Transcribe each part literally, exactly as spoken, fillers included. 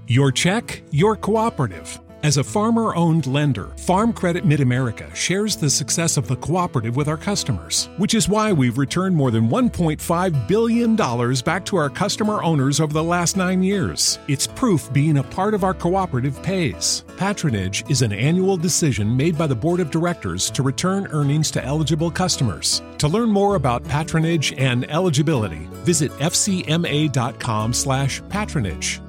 Your check, your cooperative. As a farmer-owned lender, Farm Credit Mid-America shares the success of the cooperative with our customers, which is why we've returned more than one point five billion dollars back to our customer owners over the last nine years. It's proof being a part of our cooperative pays. Patronage is an annual decision made by the Board of Directors to return earnings to eligible customers. To learn more about patronage and eligibility, visit fcma.com slash patronage.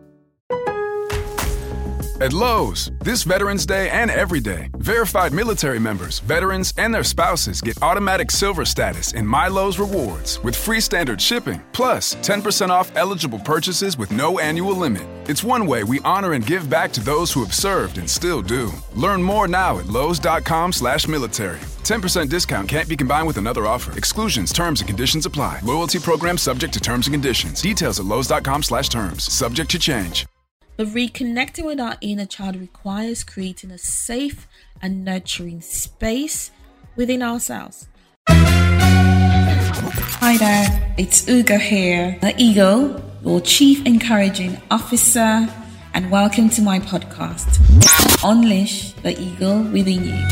At Lowe's, this Veterans Day and every day, verified military members, veterans, and their spouses get automatic silver status in My Lowe's Rewards with free standard shipping, plus ten percent off eligible purchases with no annual limit. It's one way we honor and give back to those who have served and still do. Learn more now at lowes.com slash military. ten percent discount can't be combined with another offer. Exclusions, terms, and conditions apply. Loyalty program subject to terms and conditions. Details at lowes.com slash terms. Subject to change. But reconnecting with our inner child requires creating a safe and nurturing space within ourselves. Hi there, it's Ugo here, the Eagle, your Chief Encouraging Officer, and welcome to my podcast, Unleash the Eagle Within You.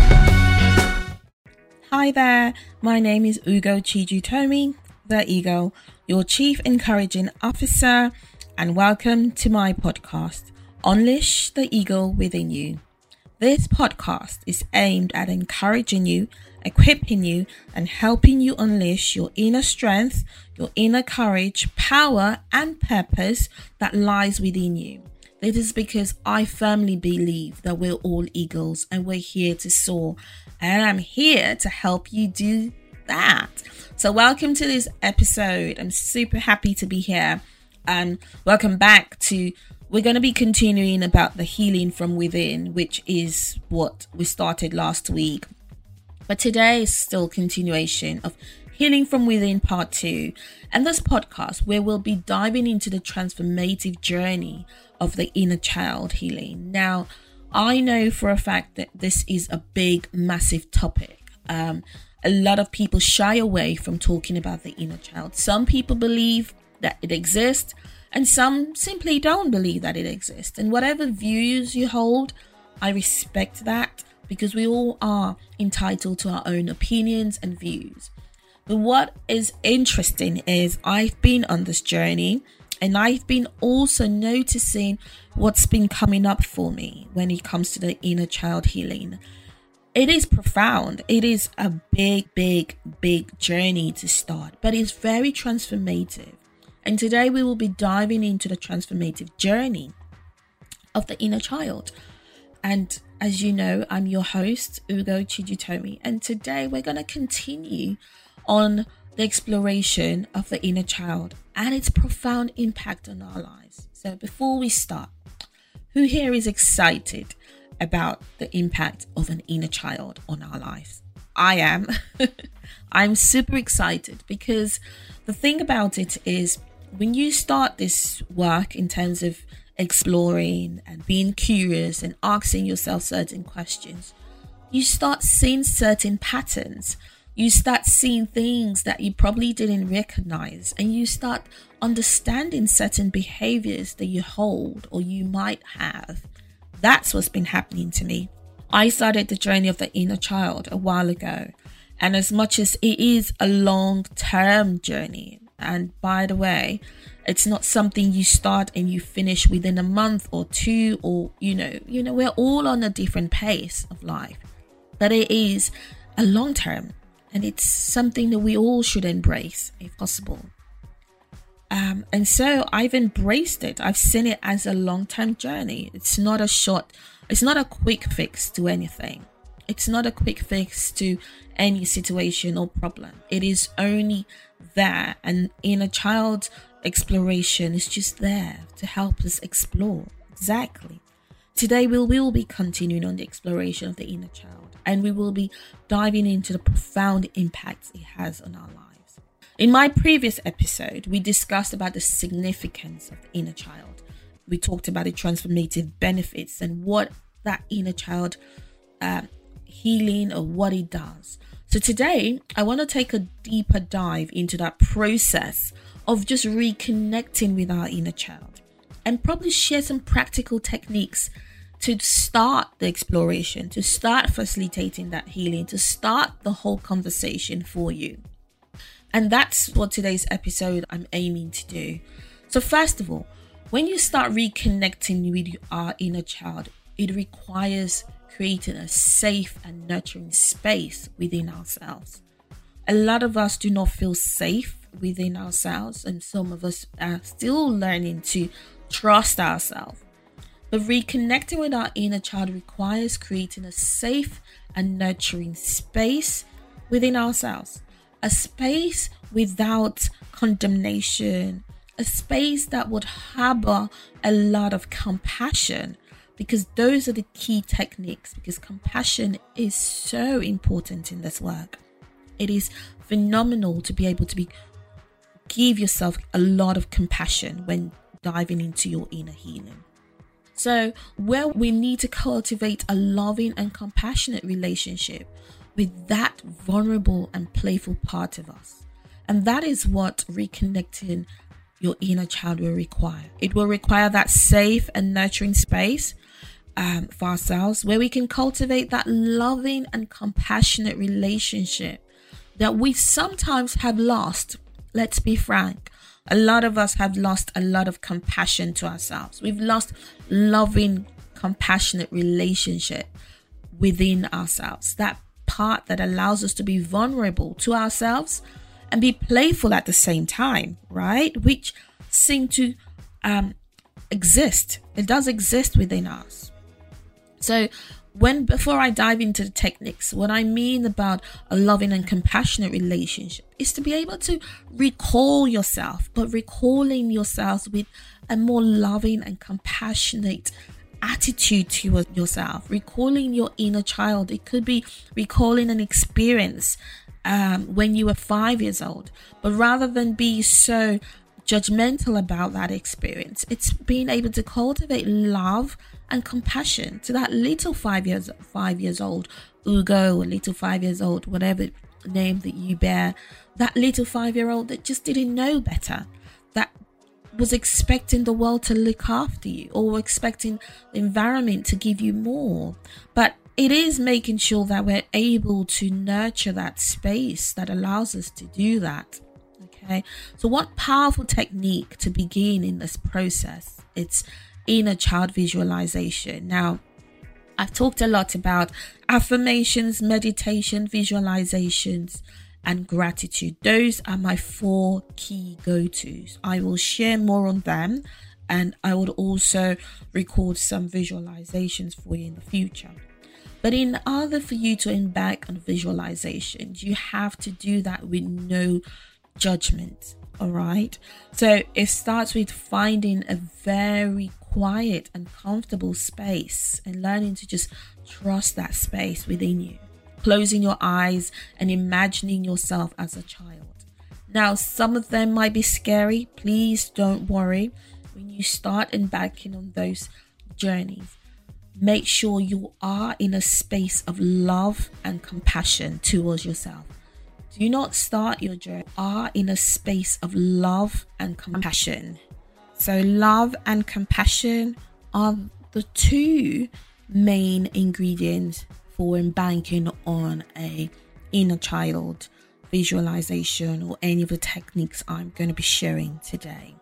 Hi there, my name is Ugo Chijutomi, the Eagle, your Chief Encouraging Officer, and welcome to my podcast, Unleash the Eagle Within You. This podcast is aimed at encouraging you, equipping you, and helping you unleash your inner strength, your inner courage, power, and purpose that lies within you. This is because I firmly believe that we're all eagles and we're here to soar. And I'm here to help you do that. So welcome to this episode. I'm super happy to be here. And welcome back to, we're going to be continuing about the healing from within, which is what we started last week. But today is still continuation of Healing from Within Part two. And this podcast where we'll be diving into the transformative journey of the inner child healing. Now, I know for a fact that this is a big, massive topic. Um, a lot of people shy away from talking about the inner child. Some people believe that it exists, and some simply don't believe that it exists. And whatever views you hold, I respect that, because we all are entitled to our own opinions and views. But what is interesting is I've been on this journey, and I've been also noticing what's been coming up for me when it comes to the inner child healing. It is profound. It is a big, big, big journey to start, but it's very transformative. And today we will be diving into the transformative journey of the inner child. And as you know, I'm your host, Ugo Chijutomi. And today we're going to continue on the exploration of the inner child and its profound impact on our lives. So before we start, who here is excited about the impact of an inner child on our lives? I am. I'm super excited, because the thing about it is, when you start this work in terms of exploring and being curious and asking yourself certain questions, you start seeing certain patterns. You start seeing things that you probably didn't recognize, and you start understanding certain behaviors that you hold or you might have. That's what's been happening to me. I started the journey of the inner child a while ago, and as much as it is a long-term journey, and by the way, it's not something you start and you finish within a month or two, or, you know, you know, we're all on a different pace of life. But it is a long term, and it's something that we all should embrace if possible. Um, and so I've embraced it. I've seen it as a long-term journey. It's not a short, it's not a quick fix to anything. It's not a quick fix to any situation or problem. It is only there, and inner child exploration is just there to help us explore. Exactly. Today we will be continuing on the exploration of the inner child, and we will be diving into the profound impacts it has on our lives. In my previous episode, we discussed about the significance of the inner child. We talked about the transformative benefits and what that inner child uh, healing, or what it does. So today, I want to take a deeper dive into that process of just reconnecting with our inner child. and probably share some practical techniques to start the exploration, to start facilitating that healing, to start the whole conversation for you. And that's what today's episode I'm aiming to do. So first of all, when you start reconnecting with our inner child, it requires creating a safe and nurturing space within ourselves. A lot of us do not feel safe within ourselves, and some of us are still learning to trust ourselves. But reconnecting with our inner child requires creating a safe and nurturing space within ourselves. A space without condemnation, a space that would harbor a lot of compassion, because those are the key techniques, because compassion is so important in this work. It is phenomenal to be able to be give yourself a lot of compassion when diving into your inner healing. So where we need to cultivate a loving and compassionate relationship with that vulnerable and playful part of us. And that is what reconnecting your inner child will require. It will require that safe and nurturing space um, for ourselves, where we can cultivate that loving and compassionate relationship that we sometimes have lost. Let's be frank. A lot of us have lost a lot of compassion to ourselves. We've lost loving, compassionate relationship within ourselves. That part that allows us to be vulnerable to ourselves and be playful at the same time, right? Which seem to um, exist. It does exist within us. So when before I dive into the techniques, what I mean about a loving and compassionate relationship is to be able to recall yourself, but recalling yourself with a more loving and compassionate attitude towards yourself, recalling your inner child. It could be recalling an experience um, when you were five years old, but rather than be so judgmental about that experience, it's being able to cultivate love and compassion to that little five years five years old Ugo, or little five years old, whatever name that you bear, that little five-year-old that just didn't know better, that was expecting the world to look after you, or expecting the environment to give you more. But it is making sure that we're able to nurture that space that allows us to do that. Okay, so what powerful technique to begin in this process? It's inner child visualization. Now, I've talked a lot about affirmations, meditation, visualizations, and gratitude. Those are my four key go-tos. I will share more on them, and I would also record some visualizations for you in the future. But in order for you to embark on visualizations, you have to do that with no judgment. All right. So it starts with finding a very quiet and comfortable space and learning to just trust that space within you. Closing your eyes and imagining yourself as a child. Now, some of them might be scary. Please don't worry. When you start embarking on those journeys, make sure you are in a space of love and compassion towards yourself. Do not start your journey. Are in a space of love and compassion. So love and compassion are the two main ingredients for embarking on a inner child visualization or any of the techniques I'm going to be sharing today.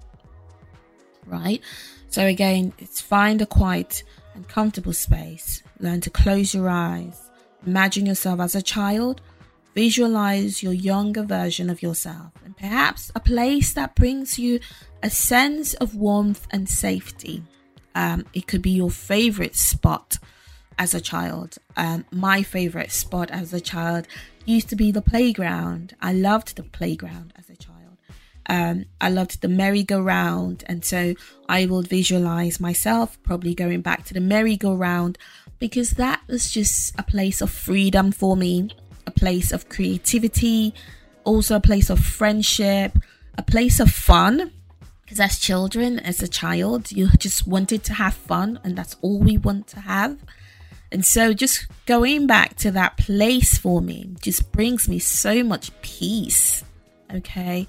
Right? So again, it's find a quiet and comfortable space. Learn to close your eyes. Imagine yourself as a child. Visualize your younger version of yourself, and perhaps a place that brings you a sense of warmth and safety. Um, it could be your favorite spot as a child. Um, my favorite spot as a child used to be the playground. I loved the playground as a child. Um, I loved the merry-go-round, and so I would visualize myself probably going back to the merry-go-round, because that was just a place of freedom for me. A place of creativity, also a place of friendship, a place of fun. Because as children, as a child, you just wanted to have fun, and that's all we want to have. And so just going back to that place for me just brings me so much peace. Okay.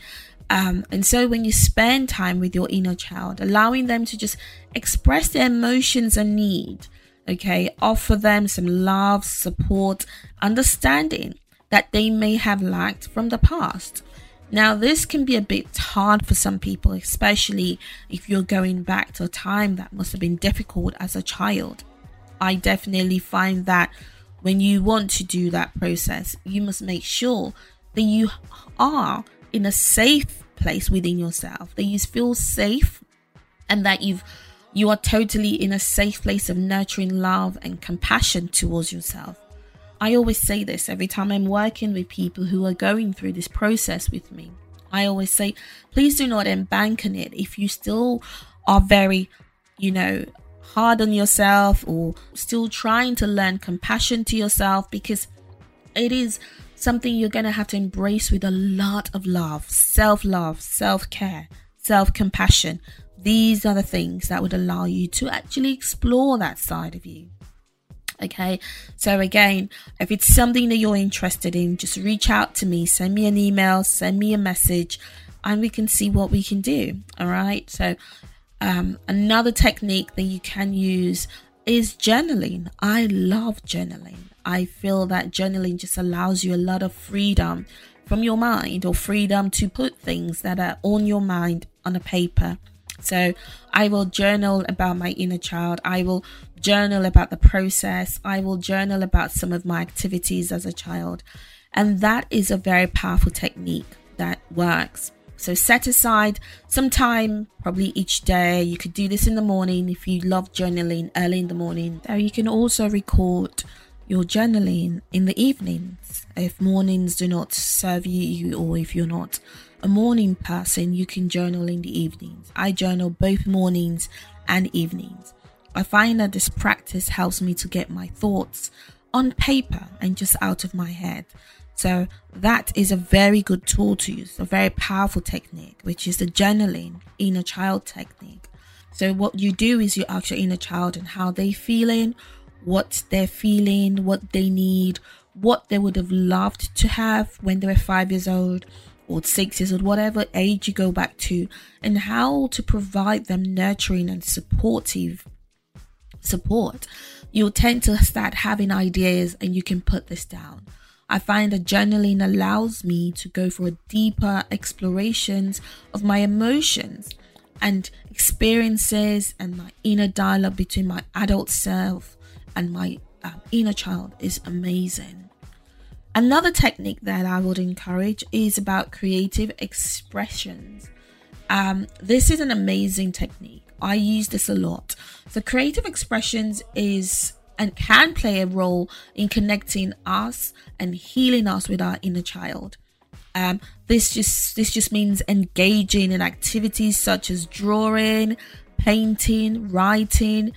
Um, and so when you spend time with your inner child, allowing them to just express their emotions and need, okay, offer them some love, support, understanding that they may have lacked from the past. Now, this can be a bit hard for some people, especially if you're going back to a time that must have been difficult as a child. I definitely find that when you want to do that process, you must make sure that you are in a safe place within yourself, that you feel safe, and that you've you are totally in a safe place of nurturing love and compassion towards yourself. I always say this every time I'm working with people who are going through this process with me. I always say, please do not embank on it if you still are very, you know, hard on yourself or still trying to learn compassion to yourself, because it is something you're going to have to embrace with a lot of love, self-love, self-care, self-compassion. These are the things that would allow you to actually explore that side of you. Okay, so again, if it's something that you're interested in, just reach out to me, send me an email, send me a message, and we can see what we can do. All right, so um, another technique that you can use is journaling. I love journaling. I feel that journaling just allows you a lot of freedom from your mind, or freedom to put things that are on your mind on a paper. So I will journal about my inner child. I will journal about the process. I will journal about some of my activities as a child. And that is a very powerful technique that works. So set aside some time, probably each day. You could do this in the morning if you love journaling early in the morning. So you can also record your journaling in the evenings. If mornings do not serve you, or if you're not a morning person, you can journal in the evenings. I journal both mornings and evenings. I find that this practice helps me to get my thoughts on paper and just out of my head. So that is a very good tool to use, a very powerful technique, which is the journaling inner child technique. So what you do is you ask your inner child and how they're feeling, what they're feeling, what they need, what they would have loved to have when they were five years old, or six years old, whatever age you go back to, and how to provide them nurturing and supportive support. You'll tend to start having ideas and you can put this down. I find that journaling allows me to go for a deeper explorations of my emotions and experiences, and my inner dialogue between my adult self and my um, inner child is amazing. Another technique that I would encourage is about creative expressions. Um, this is an amazing technique. I use this a lot. So creative expressions is and can play a role in connecting us and healing us with our inner child. Um, this just this just means engaging in activities such as drawing, painting, writing,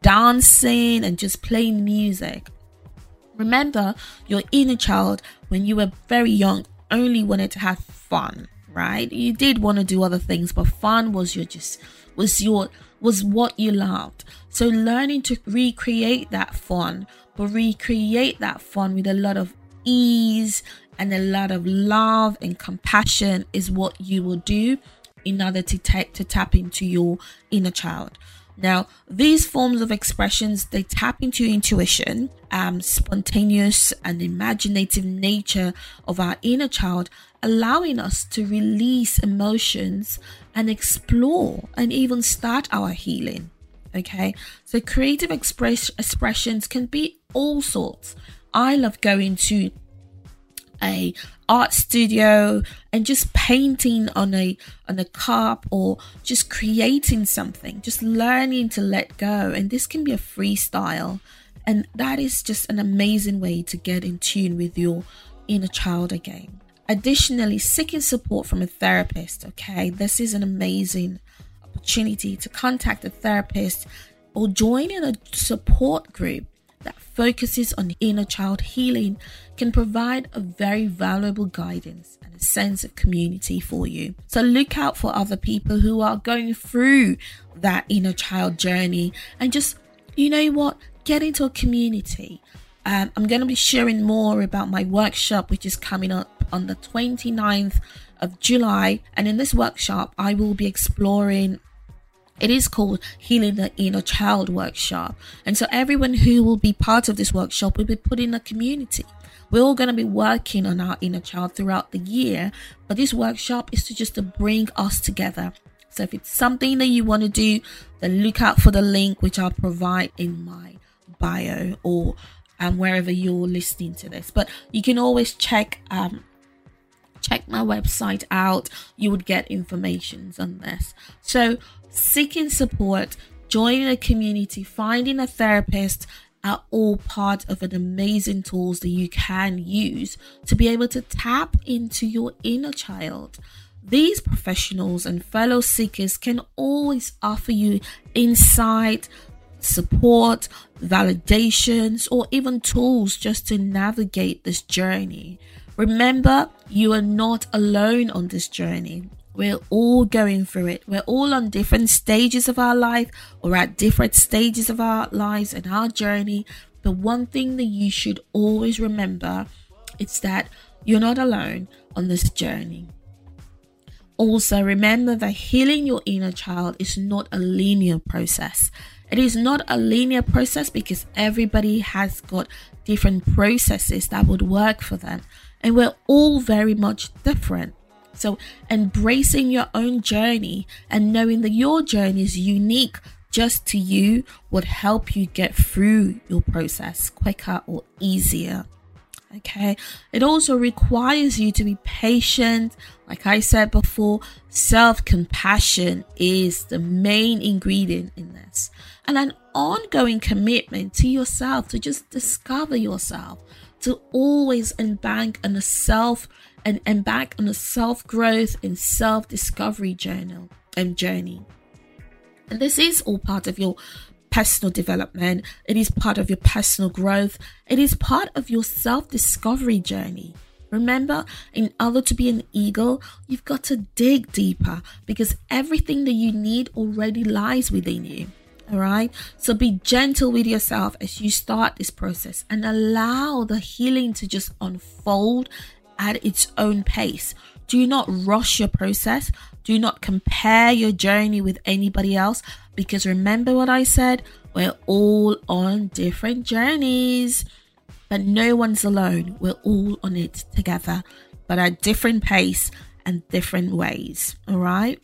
dancing, and just playing music. Remember, your inner child, when you were very young, only wanted to have fun, right? You did want to do other things, but fun was your just was your was what you loved. So learning to recreate that fun, but recreate that fun with a lot of ease and a lot of love and compassion is what you will do in order to take to tap into your inner child. Now, these forms of expressions, they tap into your intuition, um, spontaneous and imaginative nature of our inner child, allowing us to release emotions and explore and even start our healing. Okay, so creative express expressions can be all sorts. I love going to a art studio and just painting on a on a cup, or just creating something, just learning to let go. And this can be a freestyle, and that is just an amazing way to get in tune with your inner child again. Additionally, seeking support from a therapist. Okay, this is an amazing opportunity to contact a therapist or join in a support group that focuses on inner child healing can provide a very valuable guidance and a sense of community for you. So look out for other people who are going through that inner child journey, and just, you know what, get into a community. Um, I'm going to be sharing more about my workshop, which is coming up on the twenty-ninth of July. And in this workshop, I will be exploring, it is called Healing the Inner Child Workshop. And so everyone who will be part of this workshop will be put in a community. We're all going to be working on our inner child throughout the year, but this workshop is to just to bring us together. So if it's something that you want to do, then look out for the link, which I'll provide in my bio or um, wherever you're listening to this. But you can always check um, check my website out. You would get information on this. So seeking support, joining a community, finding a therapist are all part of an amazing tools that you can use to be able to tap into your inner child. These professionals and fellow seekers can always offer you insight, support, validations, or even tools just to navigate this journey. Remember, you are not alone on this journey. We're all going through it. We're all on different stages of our life or at different stages of our lives and our journey. The one thing that you should always remember is that you're not alone on this journey. Also, remember that healing your inner child is not a linear process. It is not a linear process because everybody has got different processes that would work for them. And we're all very much different. So embracing your own journey and knowing that your journey is unique just to you would help you get through your process quicker or easier. Okay. It also requires you to be patient. Like I said before, self-compassion is the main ingredient in this. And an ongoing commitment to yourself, to just discover yourself, to always embark on a self and embark on a self-growth and self-discovery journal and journey. And this is all part of your personal development. It is part of your personal growth. It is part of your self-discovery journey. Remember, in order to be an eagle, you've got to dig deeper because everything that you need already lies within you. All right. So be gentle with yourself as you start this process and allow the healing to just unfold at its own pace. Do not rush your process. Do not compare your journey with anybody else because remember what I said, we're all on different journeys, but no one's alone. We're all on it together, but at different pace and different ways. All right.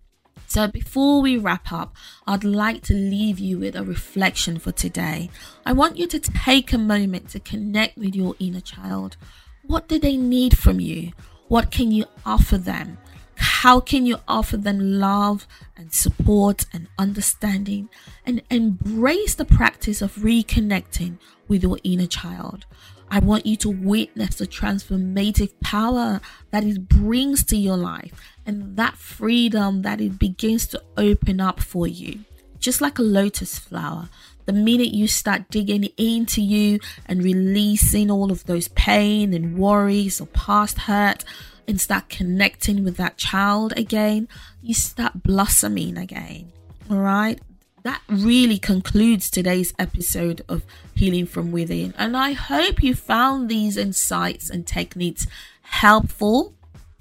So before we wrap up, I'd like to leave you with a reflection for today. I want you to take a moment to connect with your inner child. What do they need from you? What can you offer them? How can you offer them love and support and understanding and embrace the practice of reconnecting with your inner child? I want you to witness the transformative power that it brings to your life and that freedom that it begins to open up for you. Just like a lotus flower, the minute you start digging into you and releasing all of those pain and worries or past hurt and start connecting with that child again, you start blossoming again. All right. That really concludes today's episode of Healing from Within. And I hope you found these insights and techniques helpful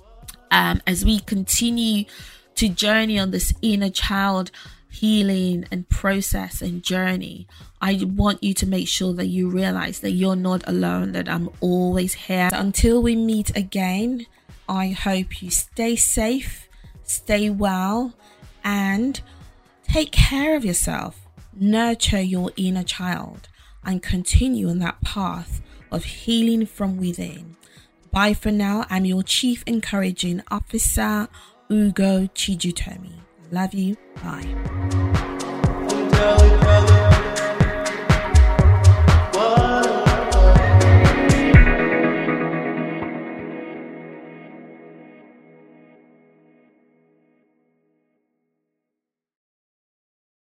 um, as we continue to journey on this inner child healing and process and journey. I want you to make sure that you realize that you're not alone, that I'm always here. So until we meet again, I hope you stay safe, stay well, and take care of yourself. Nurture your inner child and continue on that path of healing from within. Bye for now. I'm your Chief Encouraging Officer, Ugo Chijutomi. Love you. Bye.